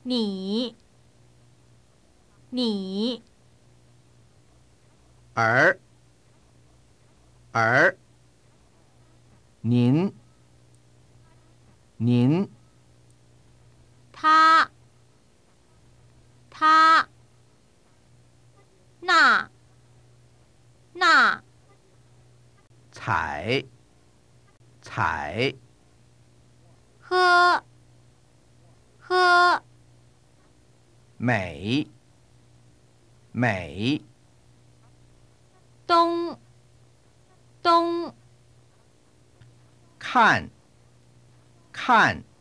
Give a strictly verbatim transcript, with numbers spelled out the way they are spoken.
หนีหนี儿儿您您他他那那采采喝喝美美东东看看